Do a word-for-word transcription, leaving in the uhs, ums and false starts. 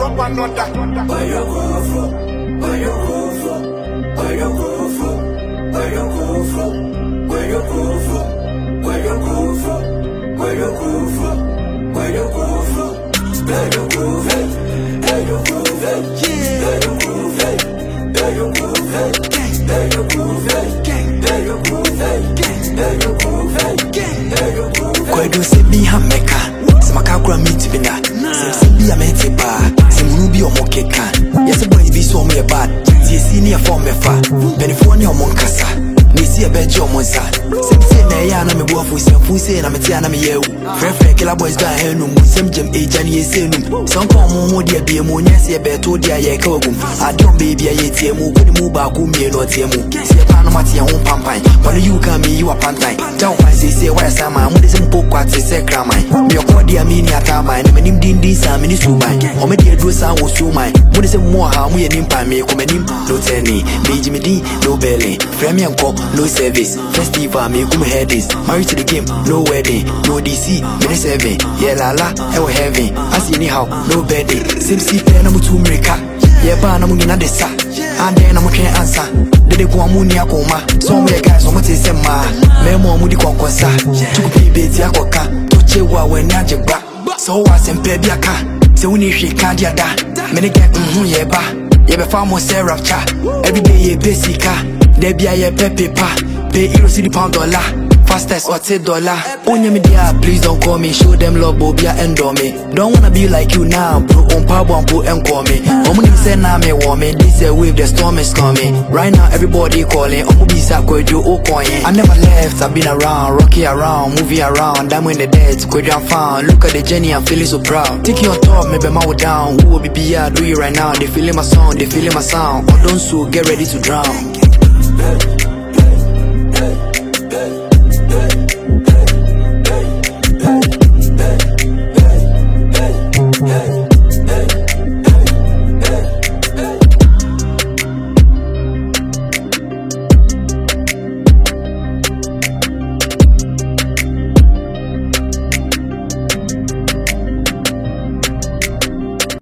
drop another. Where you go from? Where you go from? Where you go from? Where you go from? Where you go from? Where you go from? Where you go from? Where you go from? Where you go from? Where you go from? Where you go from? Where you go from? Where you go from? Where you go from? Where you go from? Where you go from? Where do see me hameka? Smaka kura me to be na. See me a mete pa. See Ruby or Mokeka. Yes, the boys be so me bad. See senior form me fa. Benefoni or Moncasa. Me see a bed your monza. Sem say na ya na me wo fu sem fu say na me tia na me yewu. Friend friend killer boys ga henu mu sem jem e jani esenu. Some come mo dia be mo nya say be to dia ye ka ogum. Adom baby ye tie mu kuni mu ba ku me no tie mu. Say pa no mate ya ho pampan. When you come me you a pantai. Down why say say why sama mu de sem pokwa te say kraman. Me ko dia me ni atama na me nim din din sa me ni suban. O me dia do sa wo suman. Mu de sem mo ha mu ye nim pa me ko me nim no teni. Me jimi di no belly. Friend me anko no service. Festival me come head this. Married to the game, no wedding, no D C, me seven. Yeah la la, I heaven. I see anyhow, no bedding. Sim see pen I'm to America. Yeah ba na mungi na desa. And then I'm trying answer. Dede kwa muni akoma. Somewhere guys, I'm say sema. Me mo mudi kwa kwasa. Tuku beti akoka. Toche wa we na jeba. So wa sempe biaka. Se uni hweka dia da. Me ne get mhm ye ba. Ye be fa mo say rapture. Every day ye besika. There be a pepe pa. Pay euro city pound dollar. Fastest or ten dollar. Onye me dia, please don't call me. Show them love, bobia and me. Don't wanna be like you now, bro. On power and put and call me. Omu say na me want me. This a wave, the storm is coming. Right now everybody calling. Omu be sa kwe do o coin. I never left, I've been around, rocky around, movie around. I'm in the dead, kwe I'm found. Look at the journey, I'm feeling so proud. Take your top, maybe my way down. Who will be be here? Do it right now? They feeling my song, they feeling my sound. Oh, don't so get ready to drown.